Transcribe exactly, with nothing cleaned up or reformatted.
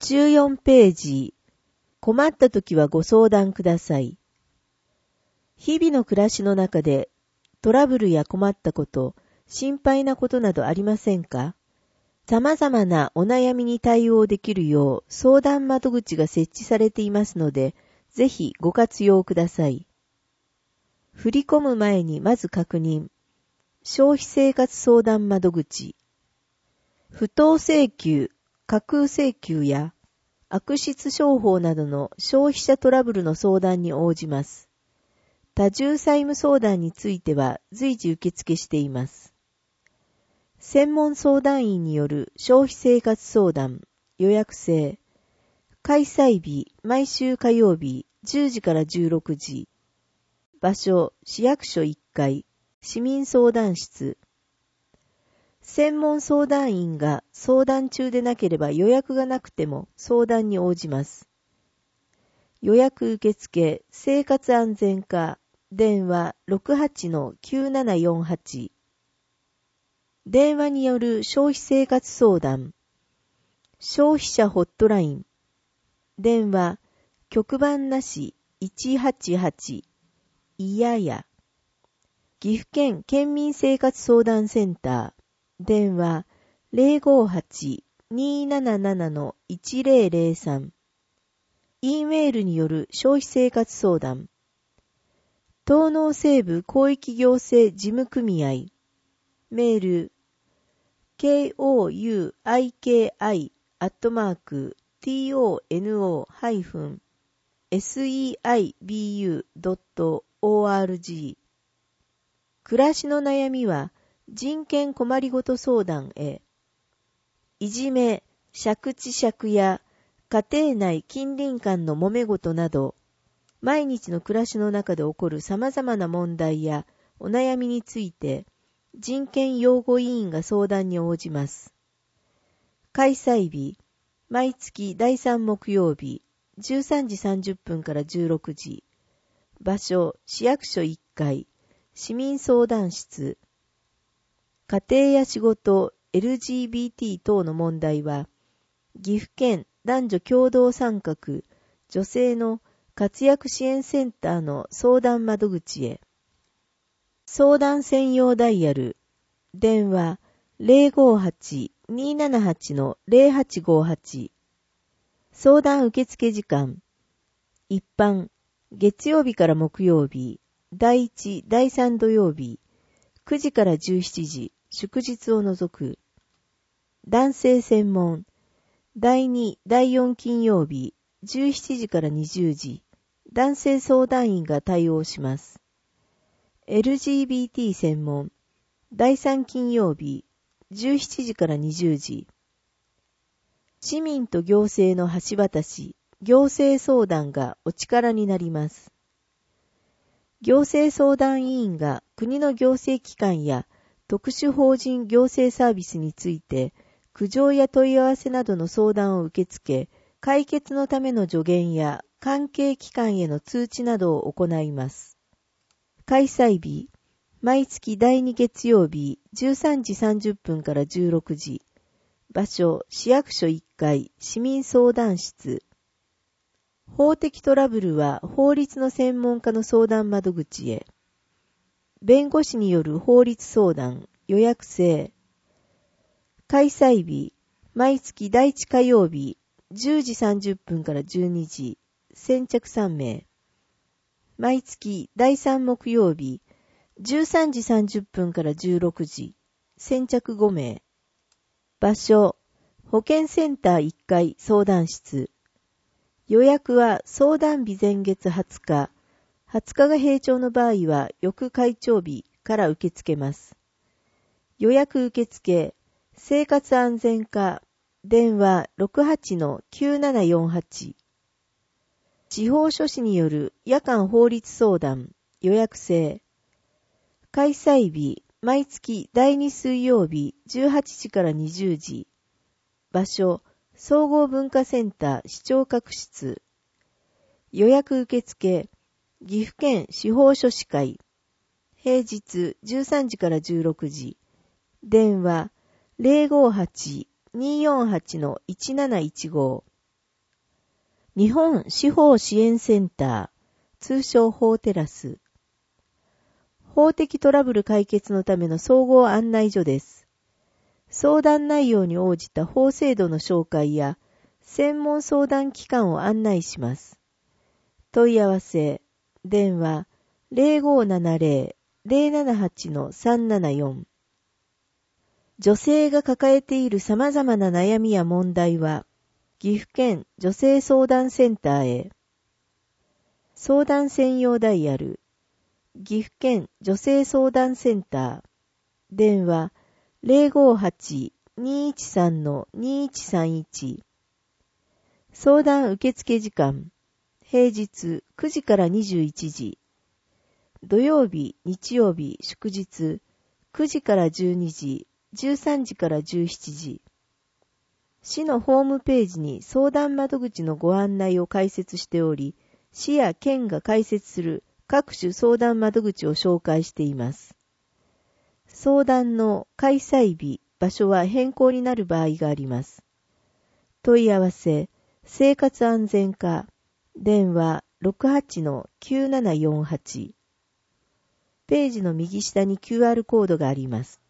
じゅうよんページ、困ったときはご相談ください。日々の暮らしの中でトラブルや困ったこと、心配なことなどありませんか？様々なお悩みに対応できるよう相談窓口が設置されていますので、ぜひご活用ください。振り込む前にまず確認。消費生活相談窓口。不当請求、架空請求や悪質商法などの消費者トラブルの相談に応じます。多重債務相談については随時受付しています。専門相談員による消費生活相談、予約制。開催日、毎週火曜日、じゅうじからじゅうろくじ。場所、市役所いっかい、市民相談室。専門相談員が相談中でなければ予約がなくても相談に応じます。予約受付、生活安全課、電話 ろくはちのきゅうななよんはち。電話による消費生活相談。消費者ホットライン。電話、局番なしいちはちはち。いやや。岐阜県県民生活相談センター。電話、ゼロごはち にーななななのいちゼロゼロさん。E メールによる消費生活相談。東農西部広域行政事務組合。メール、ケーオーユーアイケーアイ アットマーク トノ セイブ ドット オーアールジー。暮らしの悩みは人権困りごと相談へ。いじめ、借地借や家庭内近隣間の揉め事など、毎日の暮らしの中で起こる様々な問題やお悩みについて、人権擁護委員が相談に応じます。開催日、毎月だいさん木曜日、じゅうさんじさんじゅっぷんからじゅうろくじ。場所、市役所いっかい、市民相談室。家庭や仕事、エルジービーティー 等の問題は、岐阜県男女共同参画女性の活躍支援センターの相談窓口へ。相談専用ダイヤル。電話 ゼロごはち にーななはち のゼロはちごはち。相談受付時間。一般、月曜日から木曜日、だいいち、だいさん土曜日、くじからじゅうしちじ、祝日を除く。男性専門、だいに、だいよん金曜日、じゅうしちじからにじゅうじ、男性相談員が対応します。エルジービーティー 専門、だいさん金曜日、じゅうしちじからにじゅうじ。市民と行政の橋渡し、行政相談がお力になります。行政相談委員が国の行政機関や特殊法人行政サービスについて、苦情や問い合わせなどの相談を受け付け、解決のための助言や関係機関への通知などを行います。開催日、毎月だいに月曜日じゅうさんじさんじゅっぷんからじゅうろくじ。場所、市役所いっかい、市民相談室。法的トラブルは法律の専門家の相談窓口へ。弁護士による法律相談、予約制。開催日、毎月だいいち火曜日、じゅうじさんじゅっぷんからじゅうにじ、先着さん名。毎月だいさん木曜日、じゅうさんじさんじゅっぷんからじゅうろくじ、先着ご名。場所、保健センターいっかい相談室。予約は相談日前月はつか、はつかが平常の場合は翌開帳日から受け付けます。予約受付、生活安全課、電話 ろくはちのきゅうななよんはち。地方書士による夜間法律相談、予約制。開催日、毎月だいに水曜日じゅうはちじからにじゅうじ。場所、総合文化センター市長閣室。予約受付、岐阜県司法書士会。平日じゅうさんじからじゅうろくじ。電話 ゼロごはち にーよんはちのいちなないちご。 日本司法支援センター、通称法テラス。法的トラブル解決のための総合案内所です。相談内容に応じた法制度の紹介や専門相談機関を案内します。問い合わせ、電話 ゼロごーななゼロ ゼロななはち さんななよん。女性が抱えている様々な悩みや問題は、岐阜県女性相談センターへ。相談専用ダイヤル、岐阜県女性相談センター、電話 ゼロごーはち にーいちさん にーいちさんいち。相談受付時間、平日くじからにじゅういちじ、土曜日、日曜日、祝日くじからじゅうにじ、じゅうさんじからじゅうしちじ。市のホームページに相談窓口のご案内を開設しており、市や県が開設する各種相談窓口を紹介しています。相談の開催日、場所は変更になる場合があります。問い合わせ、生活安全課、電話 ろくはち きゅうななよんはち。ページの右下に キューアール コードがあります。